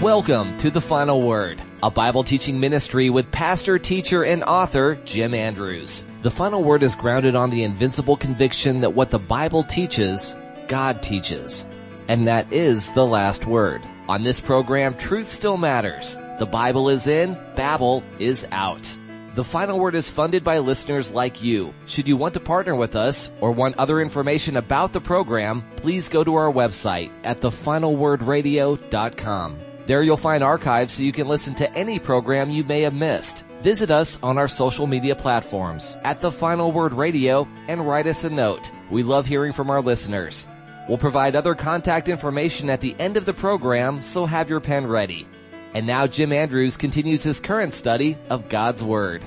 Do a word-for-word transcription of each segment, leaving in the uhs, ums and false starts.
Welcome to The Final Word, a Bible teaching ministry with pastor, teacher, and author Jim Andrews. The Final Word is grounded on the invincible conviction that what the Bible teaches, God teaches. And that is the last word. On this program, truth still matters. The Bible is in, Babel is out. The Final Word is funded by listeners like you. Should you want to partner with us or want other information about the program, please go to our website at the final word radio dot com. There you'll find archives so you can listen to any program you may have missed. Visit us on our social media platforms at The Final Word Radio and write us a note. We love hearing from our listeners. We'll provide other contact information at the end of the program, so have your pen ready. And now Jim Andrews continues his current study of God's Word.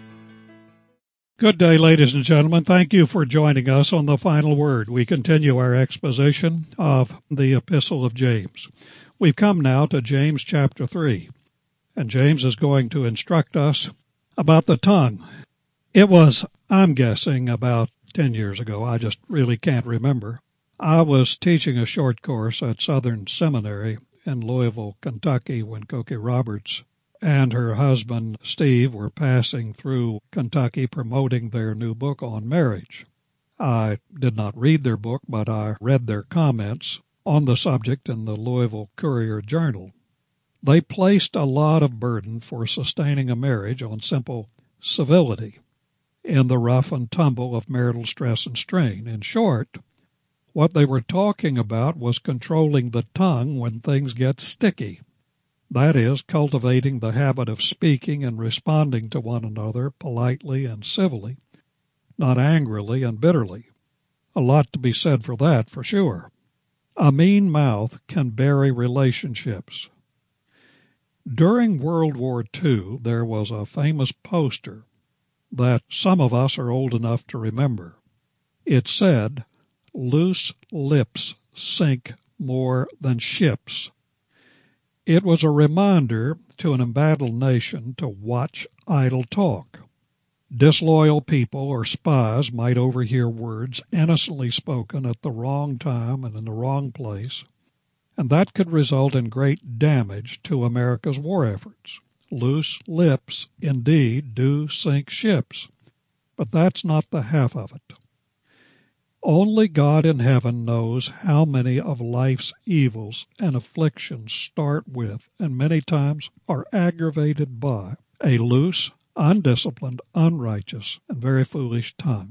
Good day, ladies and gentlemen. Thank you for joining us on The Final Word. We continue our exposition of the Epistle of James. We've come now to James chapter three, and James is going to instruct us about the tongue. It was, I'm guessing, about ten years ago. I just really can't remember. I was teaching a short course at Southern Seminary in Louisville, Kentucky, when Cokie Roberts and her husband, Steve, were passing through Kentucky promoting their new book on marriage. I did not read their book, but I read their comments on the subject in the Louisville Courier-Journal. They placed a lot of burden for sustaining a marriage on simple civility in the rough and tumble of marital stress and strain. In short, what they were talking about was controlling the tongue when things get sticky. That is, cultivating the habit of speaking and responding to one another politely and civilly, not angrily and bitterly. A lot to be said for that, for sure. A mean mouth can bury relationships. During World War Two, there was a famous poster that some of us are old enough to remember. It said, "Loose lips sink more than ships." It was a reminder to an embattled nation to watch idle talk. Disloyal people or spies might overhear words innocently spoken at the wrong time and in the wrong place, and that could result in great damage to America's war efforts. Loose lips, indeed, do sink ships, but that's not the half of it. Only God in heaven knows how many of life's evils and afflictions start with, and many times are aggravated by, a loose, undisciplined, unrighteous, and very foolish tongue.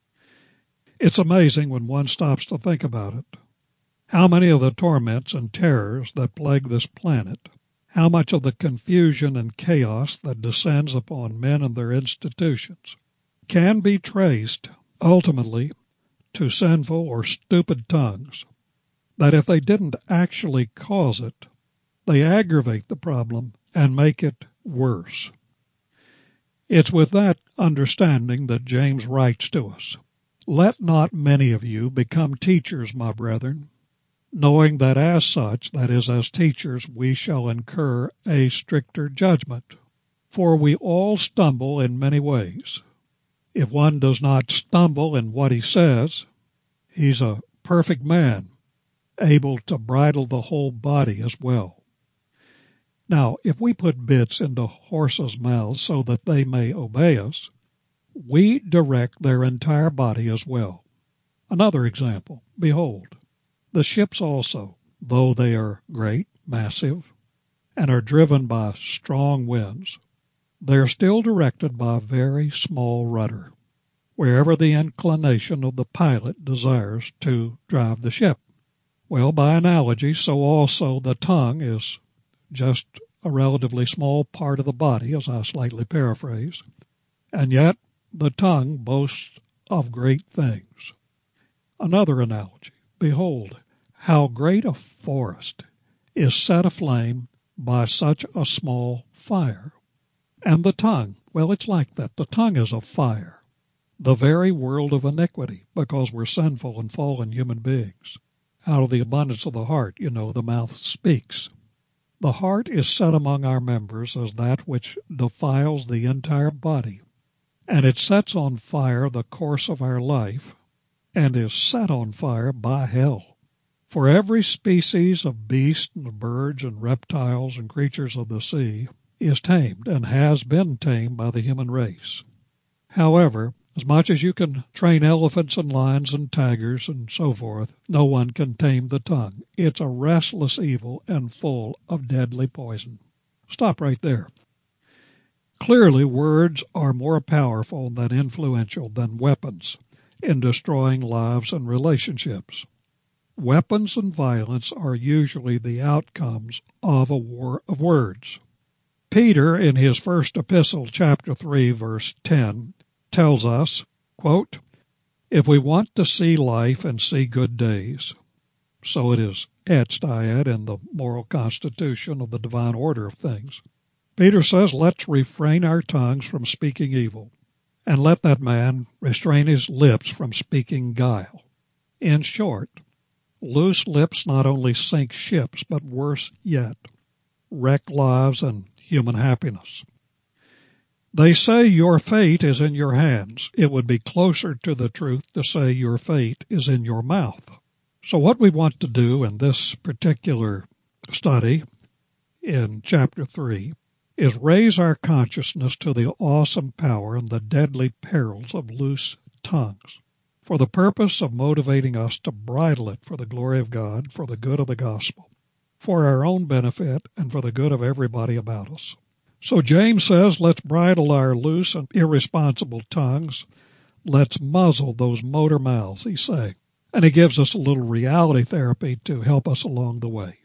It's amazing when one stops to think about it. How many of the torments and terrors that plague this planet, how much of the confusion and chaos that descends upon men and their institutions, can be traced, ultimately, to sinful or stupid tongues, that if they didn't actually cause it, they aggravate the problem and make it worse. It's with that understanding that James writes to us. Let not many of you become teachers, my brethren, knowing that as such, that is, as teachers, we shall incur a stricter judgment. For we all stumble in many ways. If one does not stumble in what he says, he's a perfect man, able to bridle the whole body as well. Now, if we put bits into horses' mouths so that they may obey us, we direct their entire body as well. Another example, behold, the ships also, though they are great, massive, and are driven by strong winds, they are still directed by a very small rudder, wherever the inclination of the pilot desires to drive the ship. Well, by analogy, so also the tongue is just a relatively small part of the body, as I slightly paraphrase, and yet the tongue boasts of great things. Another analogy, behold, how great a forest is set aflame by such a small fire. And the tongue, well, it's like that. The tongue is a fire, the very world of iniquity, because we're sinful and fallen human beings. Out of the abundance of the heart, you know, the mouth speaks. The heart is set among our members as that which defiles the entire body, and it sets on fire the course of our life, and is set on fire by hell. For every species of beasts and birds and reptiles and creatures of the sea is tamed and has been tamed by the human race. However, as much as you can train elephants and lions and tigers and so forth, no one can tame the tongue. It's a restless evil and full of deadly poison. Stop right there. Clearly, words are more powerful and influential than weapons in destroying lives and relationships. Weapons and violence are usually the outcomes of a war of words. Peter, in his first epistle, chapter three, verse ten, tells us, quote, if we want to see life and see good days, so it is etched, I add, in the moral constitution of the divine order of things. Peter says, let's refrain our tongues from speaking evil, and let that man restrain his lips from speaking guile. In short, loose lips not only sink ships, but worse yet, wreck lives and human happiness. They say your fate is in your hands. It would be closer to the truth to say your fate is in your mouth. So what we want to do in this particular study in chapter three is raise our consciousness to the awesome power and the deadly perils of loose tongues for the purpose of motivating us to bridle it for the glory of God, for the good of the gospel, for our own benefit, and for the good of everybody about us. So James says, let's bridle our loose and irresponsible tongues. Let's muzzle those motor mouths, he's saying. And he gives us a little reality therapy to help us along the way.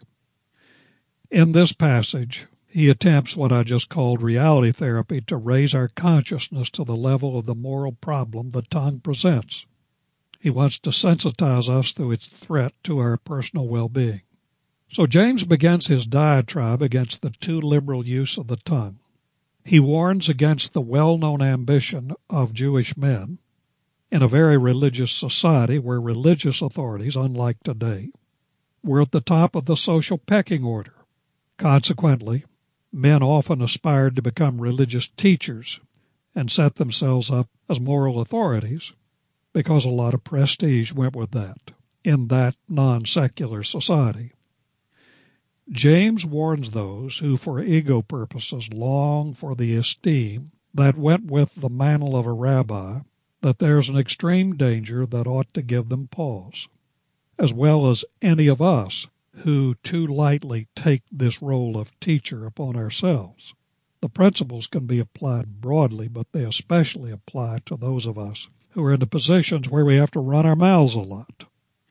In this passage, he attempts what I just called reality therapy to raise our consciousness to the level of the moral problem the tongue presents. He wants to sensitize us through its threat to our personal well-being. So James begins his diatribe against the too liberal use of the tongue. He warns against the well-known ambition of Jewish men in a very religious society where religious authorities, unlike today, were at the top of the social pecking order. Consequently, men often aspired to become religious teachers and set themselves up as moral authorities because a lot of prestige went with that in that non-secular society. James warns those who for ego purposes long for the esteem that went with the mantle of a rabbi that there's an extreme danger that ought to give them pause, as well as any of us who too lightly take this role of teacher upon ourselves. The principles can be applied broadly, but they especially apply to those of us who are in the positions where we have to run our mouths a lot.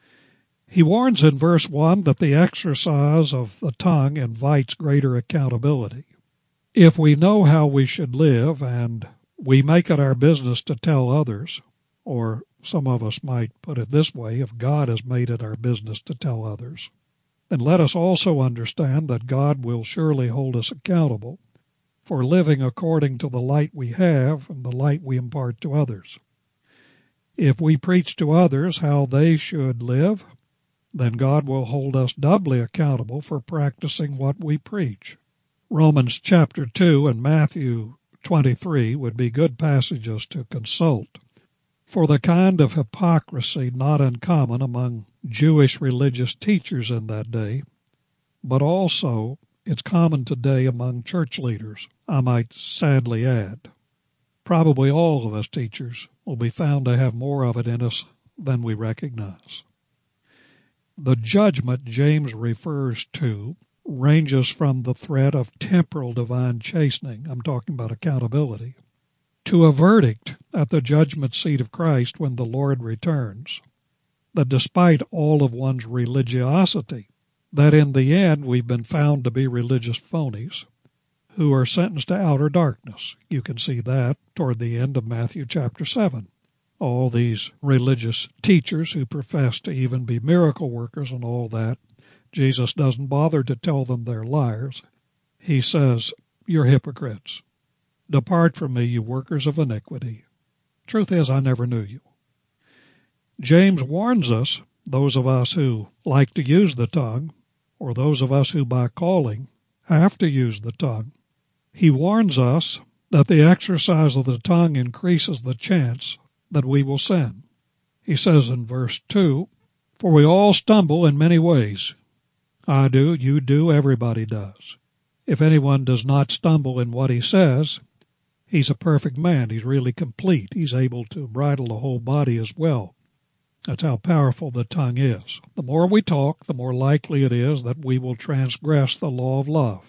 He warns in verse one that the exercise of the tongue invites greater accountability. If we know how we should live and we make it our business to tell others, or some of us might put it this way, if God has made it our business to tell others, then let us also understand that God will surely hold us accountable for living according to the light we have and the light we impart to others. If we preach to others how they should live, then God will hold us doubly accountable for practicing what we preach. Romans chapter two and Matthew twenty-three would be good passages to consult for the kind of hypocrisy not uncommon among Jewish religious teachers in that day, but also it's common today among church leaders, I might sadly add. Probably all of us teachers will be found to have more of it in us than we recognize. The judgment James refers to ranges from the threat of temporal divine chastening, I'm talking about accountability, to a verdict at the judgment seat of Christ when the Lord returns, that despite all of one's religiosity, that in the end we've been found to be religious phonies who are sentenced to outer darkness. You can see that toward the end of Matthew chapter seven. All these religious teachers who profess to even be miracle workers and all that, Jesus doesn't bother to tell them they're liars. He says, you're hypocrites. Depart from me, you workers of iniquity. Truth is, I never knew you. James warns us, those of us who like to use the tongue, or those of us who by calling have to use the tongue, he warns us that the exercise of the tongue increases the chance that we will sin. He says in verse two, For we all stumble in many ways. I do, you do, everybody does. If anyone does not stumble in what he says, he's a perfect man. He's really complete. He's able to bridle the whole body as well. That's how powerful the tongue is. The more we talk, the more likely it is that we will transgress the law of love.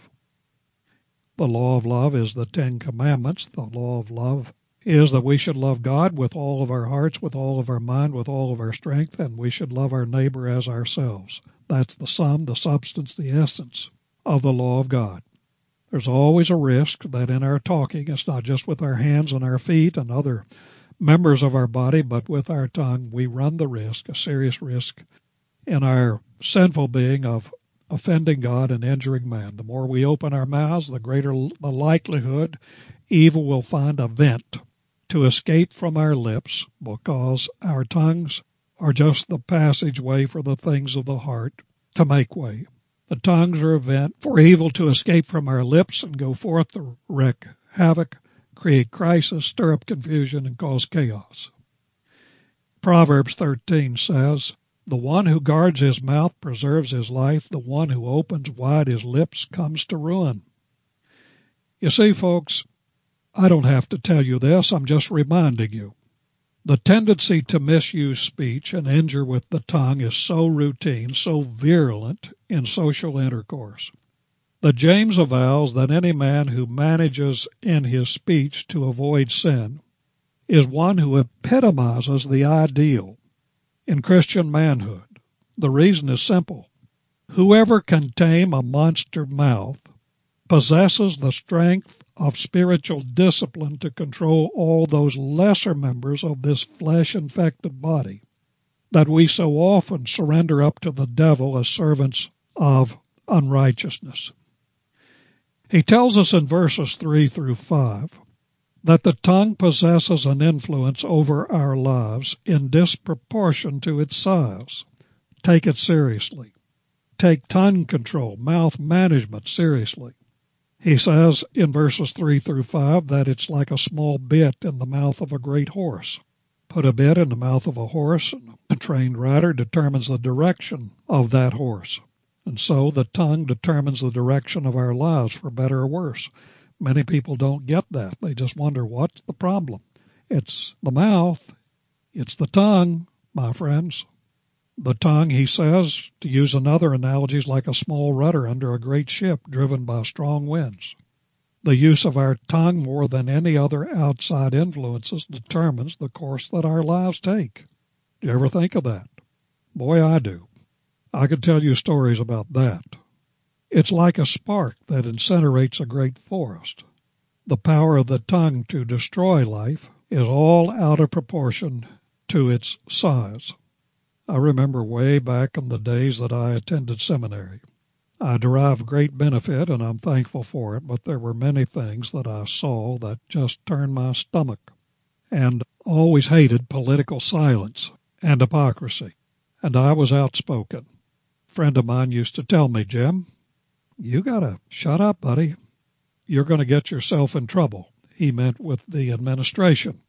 The law of love is the Ten Commandments. The law of love is that we should love God with all of our hearts, with all of our mind, with all of our strength, and we should love our neighbor as ourselves. That's the sum, the substance, the essence of the law of God. There's always a risk that in our talking, it's not just with our hands and our feet and other members of our body, but with our tongue, we run the risk, a serious risk, in our sinful being of offending God and injuring man. The more we open our mouths, the greater the likelihood evil will find a vent to escape from our lips, because our tongues are just the passageway for the things of the heart to make way. The tongues are a vent for evil to escape from our lips and go forth to wreak havoc, create crisis, stir up confusion, and cause chaos. Proverbs thirteen says, "The one who guards his mouth preserves his life. The one who opens wide his lips comes to ruin." You see, folks, I don't have to tell you this. I'm just reminding you. The tendency to misuse speech and injure with the tongue is so routine, so virulent in social intercourse, that James avows that any man who manages in his speech to avoid sin is one who epitomizes the ideal in Christian manhood. The reason is simple. Whoever can tame a monster mouth possesses the strength of spiritual discipline to control all those lesser members of this flesh-infected body that we so often surrender up to the devil as servants of unrighteousness. He tells us in verses three through five that the tongue possesses an influence over our lives in disproportion to its size. Take it seriously. Take tongue control, mouth management seriously. He says in verses three through five that it's like a small bit in the mouth of a great horse. Put a bit in the mouth of a horse, and a trained rider determines the direction of that horse. And so the tongue determines the direction of our lives, for better or worse. Many people don't get that. They just wonder, what's the problem? It's the mouth. It's the tongue, my friends. The tongue, he says, to use another analogy, is like a small rudder under a great ship driven by strong winds. The use of our tongue more than any other outside influences determines the course that our lives take. Do you ever think of that? Boy, I do. I could tell you stories about that. It's like a spark that incinerates a great forest. The power of the tongue to destroy life is all out of proportion to its size. I remember way back in the days that I attended seminary. I derived great benefit, and I'm thankful for it, but there were many things that I saw that just turned my stomach, and always hated political silence and hypocrisy, and I was outspoken. A friend of mine used to tell me, "Jim, you gotta shut up, buddy. You're going to get yourself in trouble." He meant with the administration.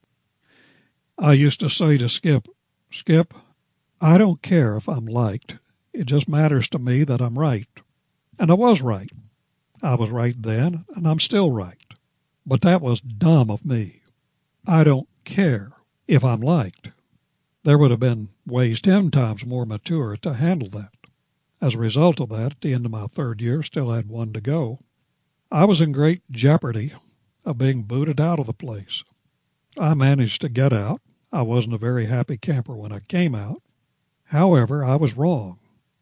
I used to say to Skip, "Skip, I don't care if I'm liked. It just matters to me that I'm right." And I was right. I was right then, and I'm still right. But that was dumb of me. I don't care if I'm liked. There would have been ways ten times more mature to handle that. As a result of that, at the end of my third year, still had one to go, I was in great jeopardy of being booted out of the place. I managed to get out. I wasn't a very happy camper when I came out. However, I was wrong.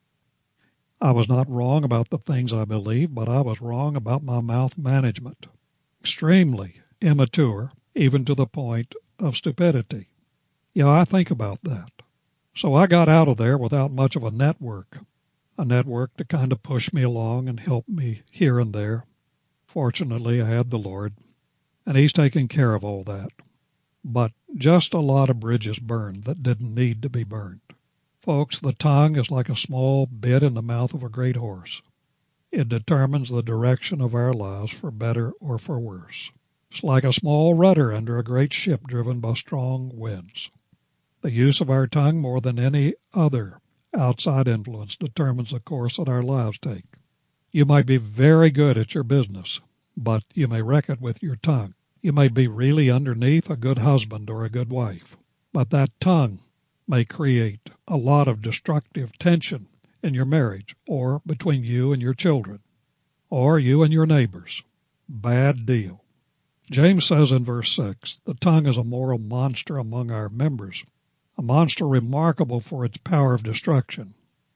I was not wrong about the things I believed, but I was wrong about my mouth management. Extremely immature, even to the point of stupidity. Yeah, I think about that. So I got out of there without much of a network, a network to kind of push me along and help me here and there. Fortunately, I had the Lord, and He's taking care of all that. But just a lot of bridges burned that didn't need to be burned. Folks, the tongue is like a small bit in the mouth of a great horse. It determines the direction of our lives for better or for worse. It's like a small rudder under a great ship driven by strong winds. The use of our tongue more than any other outside influence determines the course that our lives take. You might be very good at your business, but you may wreck it with your tongue. You may be really underneath a good husband or a good wife, but that tongue may create a lot of destructive tension in your marriage, or between you and your children, or you and your neighbors. Bad deal. James says in verse six, the tongue is a moral monster among our members, a monster remarkable for its power of destruction.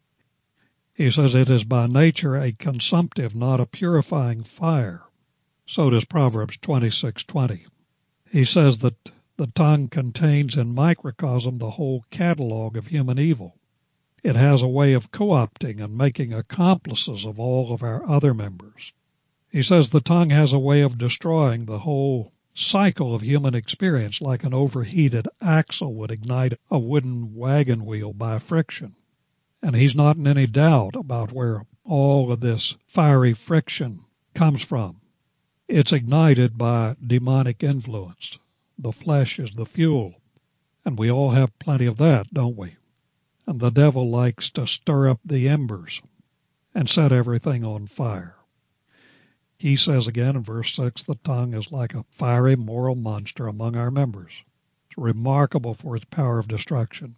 He says it is by nature a consumptive, not a purifying fire. So does Proverbs twenty-six twenty. He says that the tongue contains in microcosm the whole catalog of human evil. It has a way of co-opting and making accomplices of all of our other members. He says the tongue has a way of destroying the whole cycle of human experience, like an overheated axle would ignite a wooden wagon wheel by friction. And he's not in any doubt about where all of this fiery friction comes from. It's ignited by demonic influence. The flesh is the fuel, and we all have plenty of that, don't we? And the devil likes to stir up the embers and set everything on fire. He says again in verse six, the tongue is like a fiery moral monster among our members. It's remarkable for its power of destruction.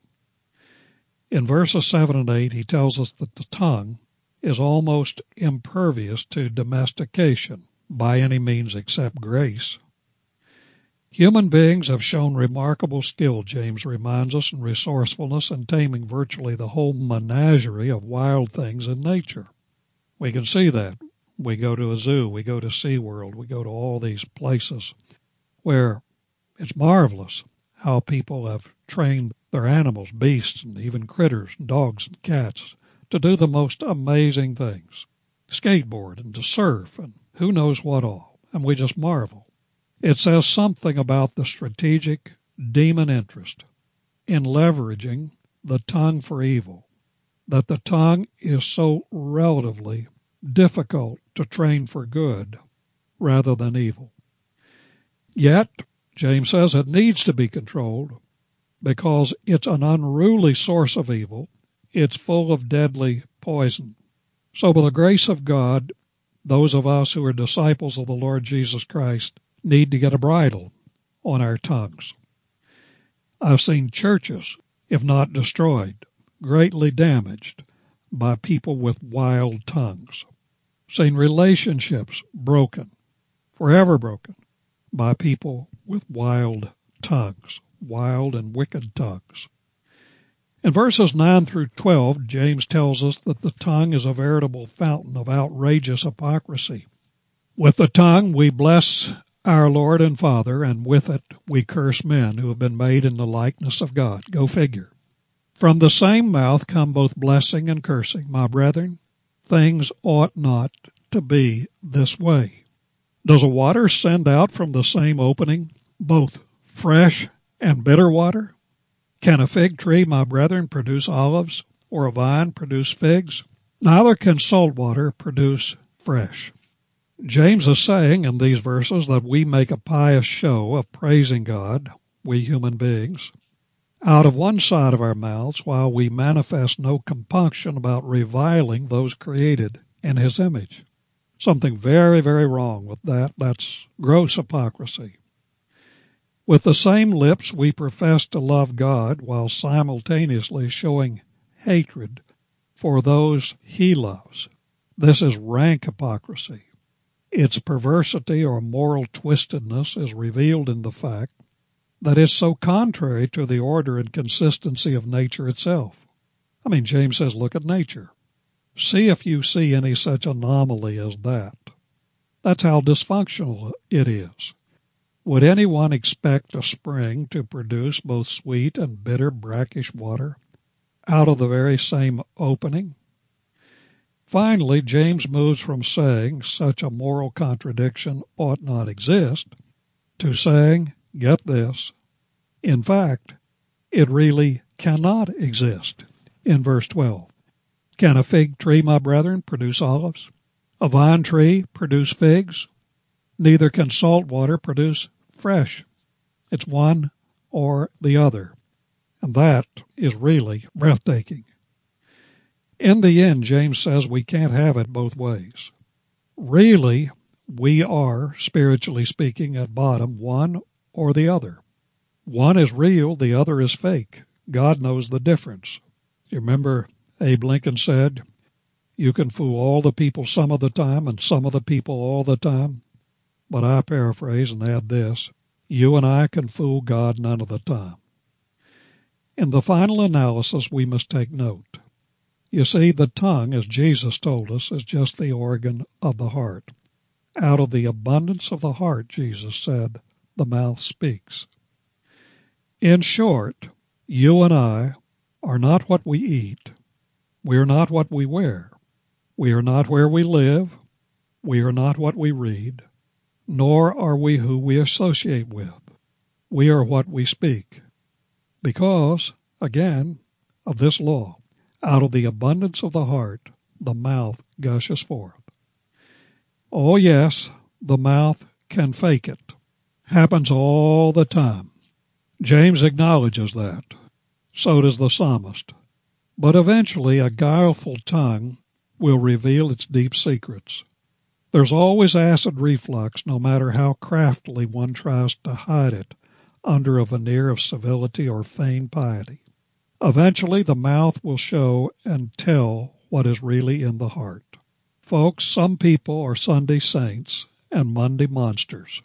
In verses seven and eight, he tells us that the tongue is almost impervious to domestication by any means except grace. Human beings have shown remarkable skill, James reminds us, and resourcefulness in taming virtually the whole menagerie of wild things in nature. We can see that. We go to a zoo, we go to SeaWorld, we go to all these places where it's marvelous how people have trained their animals, beasts, and even critters, dogs and cats, to do the most amazing things. Skateboard and to surf and who knows what all. And we just marvel. It says something about the strategic demon interest in leveraging the tongue for evil, that the tongue is so relatively difficult to train for good rather than evil. Yet, James says it needs to be controlled because it's an unruly source of evil. It's full of deadly poison. So by the grace of God, those of us who are disciples of the Lord Jesus Christ need to get a bridle on our tongues. I've seen churches, if not destroyed, greatly damaged by people with wild tongues. Seen relationships broken, forever broken, by people with wild tongues, wild and wicked tongues. In verses nine through twelve, James tells us that the tongue is a veritable fountain of outrageous hypocrisy. With the tongue we bless our Lord and Father, and with it we curse men who have been made in the likeness of God. Go figure. From the same mouth come both blessing and cursing. My brethren, things ought not to be this way. Does a water send out from the same opening both fresh and bitter water? Can a fig tree, my brethren, produce olives, or a vine produce figs? Neither can salt water produce fresh. James is saying in these verses that we make a pious show of praising God, we human beings, out of one side of our mouths, while we manifest no compunction about reviling those created in His image. Something very, very wrong with that. That's gross hypocrisy. With the same lips we profess to love God while simultaneously showing hatred for those He loves. This is rank hypocrisy. Its perversity or moral twistedness is revealed in the fact that it's so contrary to the order and consistency of nature itself. I mean, James says, look at nature. See if you see any such anomaly as that. That's how dysfunctional it is. Would anyone expect a spring to produce both sweet and bitter brackish water out of the very same opening? Finally, James moves from saying such a moral contradiction ought not exist to saying, get this, in fact, it really cannot exist. In verse twelve, can a fig tree, my brethren, produce olives? A vine tree produce figs? Neither can salt water produce fresh. It's one or the other. And that is really breathtaking. In the end, James says we can't have it both ways. Really, we are, spiritually speaking, at bottom, one or the other. One is real, the other is fake. God knows the difference. You remember Abe Lincoln said, you can fool all the people some of the time and some of the people all the time. But I paraphrase and add this, you and I can fool God none of the time. In the final analysis, we must take note. You see, the tongue, as Jesus told us, is just the organ of the heart. Out of the abundance of the heart, Jesus said, the mouth speaks. In short, you and I are not what we eat. We are not what we wear. We are not where we live. We are not what we read. Nor are we who we associate with. We are what we speak. Because, again, of this law, out of the abundance of the heart, the mouth gushes forth. Oh yes, the mouth can fake it. Happens all the time. James acknowledges that. So does the psalmist. But eventually a guileful tongue will reveal its deep secrets. There's always acid reflux, no matter how craftily one tries to hide it under a veneer of civility or feigned piety. Eventually the mouth will show and tell what is really in the heart. Folks, some people are Sunday saints and Monday monsters.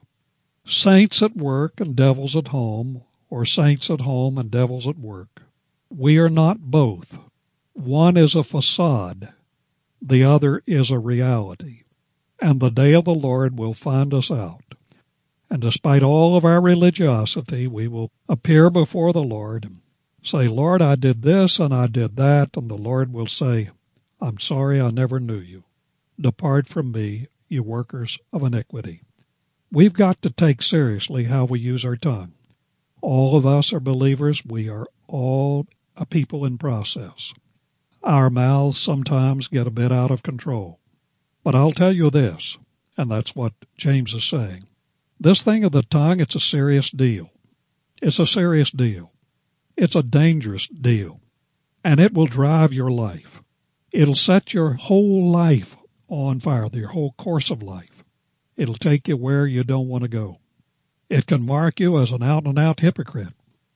Saints at work and devils at home, or saints at home and devils at work. We are not both. One is a facade. The other is a reality. And the day of the Lord will find us out. And despite all of our religiosity, we will appear before the Lord and say, Lord, I did this and I did that, and the Lord will say, I'm sorry I never knew you. Depart from me, you workers of iniquity. We've got to take seriously how we use our tongue. All of us are believers. We are all a people in process. Our mouths sometimes get a bit out of control. But I'll tell you this, and that's what James is saying. This thing of the tongue, it's a serious deal. It's a serious deal. It's a dangerous deal. And it will drive your life. It'll set your whole life on fire, your whole course of life. It'll take you where you don't want to go. It can mark you as an out-and-out hypocrite.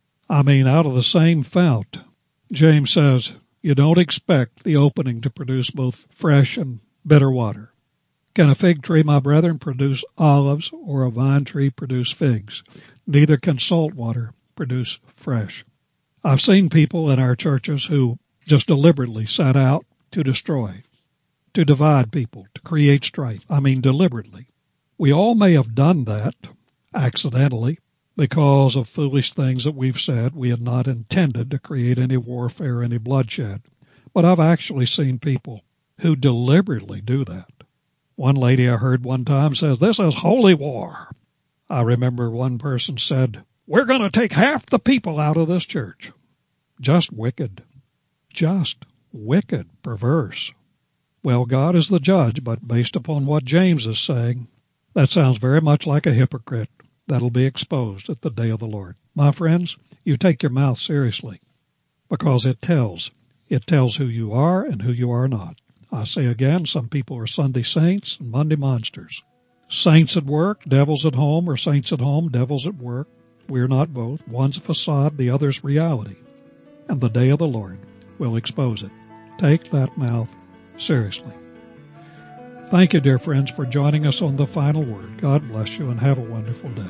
I mean, out of the same fount, James says, you don't expect the opening to produce both fresh and bitter water. Can a fig tree, my brethren, produce olives, or a vine tree produce figs? Neither can salt water produce fresh. I've seen people in our churches who just deliberately set out to destroy, to divide people, to create strife. I mean, deliberately. We all may have done that accidentally because of foolish things that we've said. We had not intended to create any warfare, any bloodshed. But I've actually seen people who deliberately do that. One lady I heard one time says, this is holy war. I remember one person said, we're going to take half the people out of this church. Just wicked. Just wicked, perverse. Well, God is the judge, but based upon what James is saying, that sounds very much like a hypocrite that'll be exposed at the day of the Lord. My friends, you take your mouth seriously because it tells. It tells who you are and who you are not. I say again, some people are Sunday saints and Monday monsters. Saints at work, devils at home, or saints at home, devils at work. We're not both. One's a facade, the other's reality. And the day of the Lord will expose it. Take that mouth seriously. Thank you, dear friends, for joining us on The Final Word. God bless you and have a wonderful day.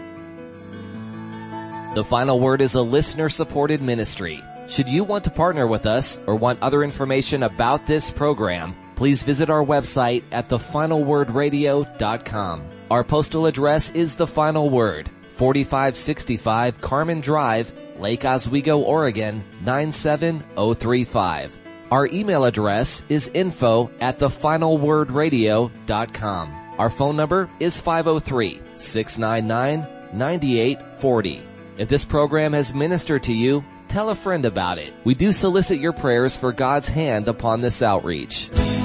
The Final Word is a listener-supported ministry. Should you want to partner with us or want other information about this program, please visit our website at the final word radio dot com. Our postal address is The Final Word, forty-five sixty-five Carmen Drive, Lake Oswego, Oregon, nine seven oh three five. Our email address is info at the final word radio dot com. Our phone number is five oh three, six nine nine, nine eight four oh. If this program has ministered to you, tell a friend about it. We do solicit your prayers for God's hand upon this outreach.